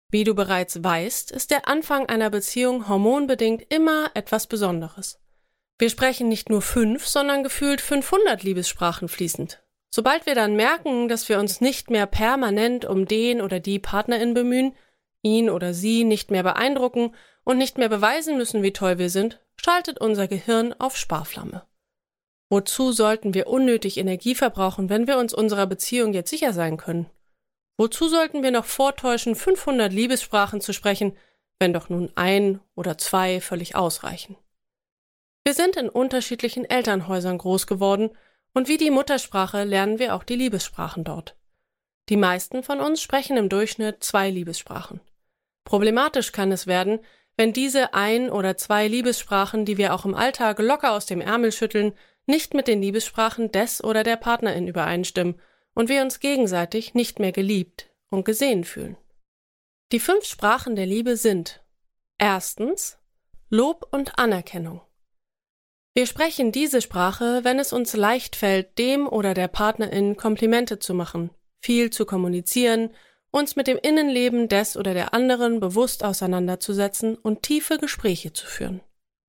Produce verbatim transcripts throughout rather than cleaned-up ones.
Wie du bereits weißt, ist der Anfang einer Beziehung hormonbedingt immer etwas Besonderes. Wir sprechen nicht nur fünf, sondern gefühlt fünfhundert Liebessprachen fließend. Sobald wir dann merken, dass wir uns nicht mehr permanent um den oder die Partnerin bemühen, ihn oder sie nicht mehr beeindrucken und nicht mehr beweisen müssen, wie toll wir sind, schaltet unser Gehirn auf Sparflamme. Wozu sollten wir unnötig Energie verbrauchen, wenn wir uns unserer Beziehung jetzt sicher sein können? Wozu sollten wir noch vortäuschen, fünfhundert Liebessprachen zu sprechen, wenn doch nun ein oder zwei völlig ausreichen? Wir sind in unterschiedlichen Elternhäusern groß geworden und wie die Muttersprache lernen wir auch die Liebessprachen dort. Die meisten von uns sprechen im Durchschnitt zwei Liebessprachen. Problematisch kann es werden, wenn diese ein oder zwei Liebessprachen, die wir auch im Alltag locker aus dem Ärmel schütteln, nicht mit den Liebessprachen des oder der Partnerin übereinstimmen und wir uns gegenseitig nicht mehr geliebt und gesehen fühlen. Die fünf Sprachen der Liebe sind: Erstens Lob und Anerkennung. Wir sprechen diese Sprache, wenn es uns leicht fällt, dem oder der Partnerin Komplimente zu machen, viel zu kommunizieren, uns mit dem Innenleben des oder der anderen bewusst auseinanderzusetzen und tiefe Gespräche zu führen.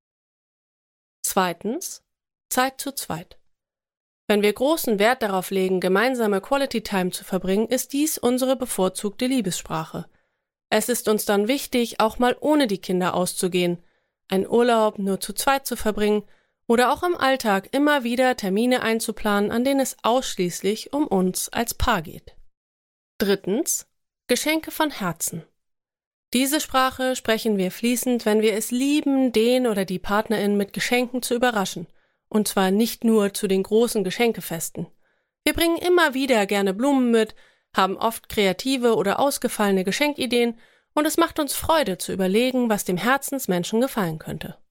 Zweitens Zeit zu zweit. Wenn wir großen Wert darauf legen, gemeinsame Quality Time zu verbringen, ist dies unsere bevorzugte Liebessprache. Es ist uns dann wichtig, auch mal ohne die Kinder auszugehen, einen Urlaub nur zu zweit zu verbringen oder auch im Alltag immer wieder Termine einzuplanen, an denen es ausschließlich um uns als Paar geht. Drittens Geschenke von Herzen. Diese Sprache sprechen wir fließend, wenn wir es lieben, den oder die Partnerin mit Geschenken zu überraschen. Und zwar nicht nur zu den großen Geschenkefesten. Wir bringen immer wieder gerne Blumen mit, haben oft kreative oder ausgefallene Geschenkideen und es macht uns Freude zu überlegen, was dem Herzensmenschen gefallen könnte.